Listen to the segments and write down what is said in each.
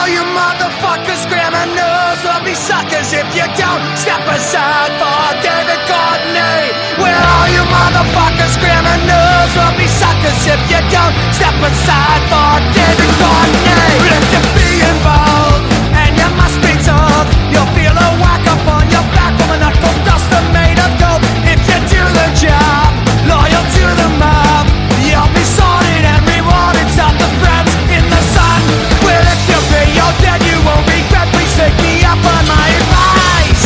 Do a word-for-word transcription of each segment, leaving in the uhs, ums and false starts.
you motherfuckers criminals will be suckers if you don't step aside for David Courtney. Well, all you motherfuckers criminals will be suckers if you don't step aside for David Courtney. But if you be involved and you must be told, you'll feel a whack up on your back from a knuckle duster made of gold. If you do the job, loyal to the mob, you'll be sorted and rewarded. Stop the friends in the sun. Well, if you pay your debt, you won't regret. Please take me up on my advice,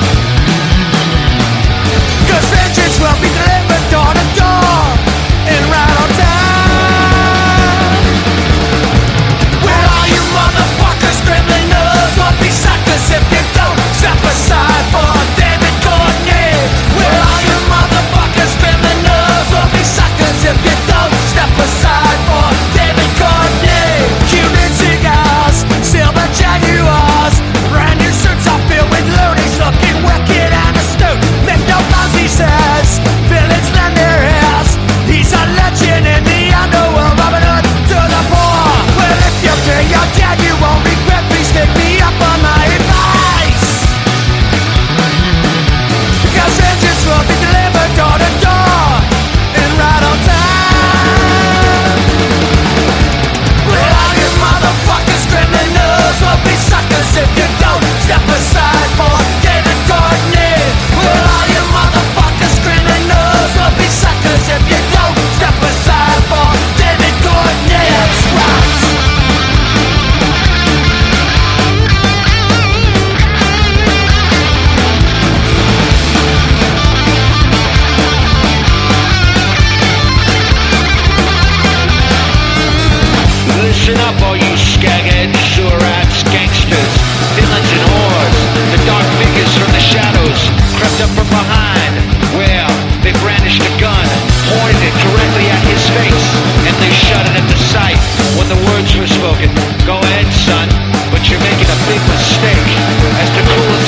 'cause vengeance will be delivered door to door in Rattletown. Well, all you motherfuckers criminals will be suckers if you don't step aside for David Courtney. Well, all you motherfuckers criminals will be suckers if you don't step aside for David Courtney. Cuban cigars, silver Jaguars, brand new suits are filled with loonies looking wicked and astute. Make no bones, he says, villains lend their ears. He's a legend in the underworld, Robin Hood to the poor. Well, if you pay your debt, you won't regret. Please take me up on my advice, 'cause vengeance will be delivered door to door in Rattletown. Well, all you motherfuckers criminals will be suckers if you don't step aside for David Courtney. Well, all you motherfuckers criminals will be suckers if you don't step aside for David Courtney. That's right. Listen up, all you skagheads, sewer rats, gangsters, villains and whores. The dark figures from the shadows crept up from behind. Well, they brandished a gun, pointed it directly at his face, and they shuddered at the sight when the words were spoken. Go ahead, son, but you're making a big mistake. As the cruelest